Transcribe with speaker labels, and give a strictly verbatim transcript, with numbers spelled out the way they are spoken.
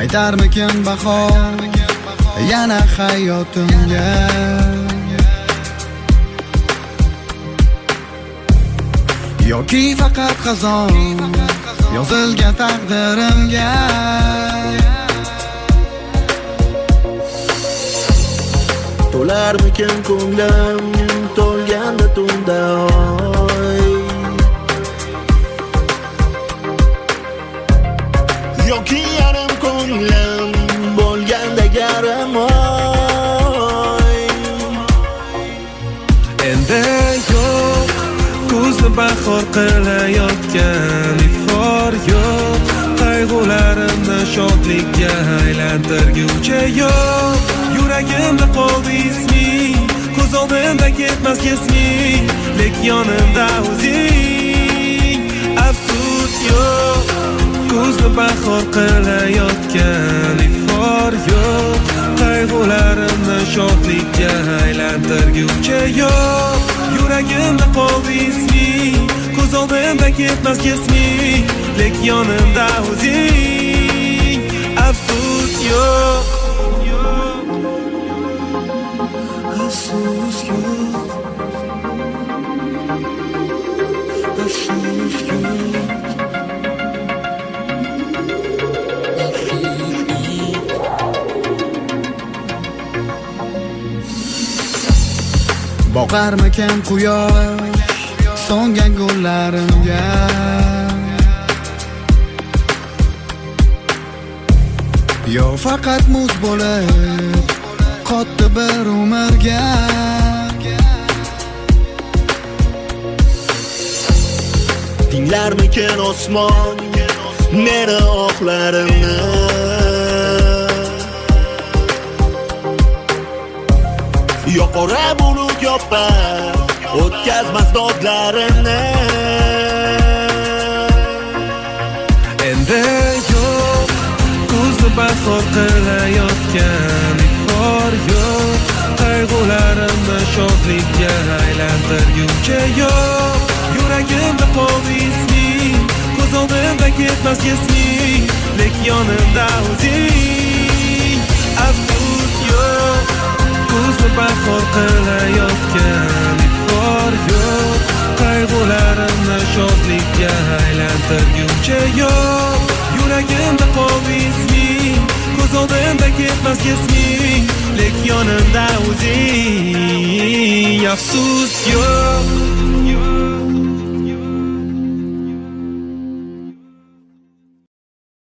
Speaker 1: Qaytarmikin bahor yana hayotimga, yoki faqat xazon yozilgan taqdirimga.
Speaker 2: To'larmikin ko'nglim to'lganda tunda oy, yoki yarim ko'nglim bo'lganda garim oy.
Speaker 3: Endi yo'q ko'zni bahor qilayotgan ifor yo'q, qayg'ularimni shodlikka aylantirguvchi yo'q. Yuragimda qoldi isming, ko'z oldimda ketmas kesming, lek yonimda o'zing. Afsus yo'q ko'zni bahor qilayotgan ifor yo'q, qayg'ularimni shodlikka aylantirguvchi yo'q. Yuragimda qoldi isming, ko'z oldimda ketmas kesming, lek yonimda o'zing. Afsus yo'q, afsus yo'q, afsus yo'q.
Speaker 1: Boqarmikan quyosh so'ngan gullarimga, yo faqat muz bo'lib qotdi bir umrga.
Speaker 2: Tinglarmikin osmon meni oqlarimni, yo qora bulut yopar o'tkazmas dodlarini.
Speaker 3: Endi yo'q ko'zni bahor qilayotgan ifor yo'q, qayg'ularimni shodlikka aylantirguvchi yo'q. Yuragimda qoldi isming, ko'z oldimda ketmas kesming, lek yonimda o'zing. Afsus yo'q ko'zni bahor qilayotgan ifor yo'q, qayg'ularimni shodlikka aylantirguvchi yo'q. Yuragimda qoldi isming, ko'z oldimda ketmas kesming, lek yonimda o'zing. Afsus yo'q.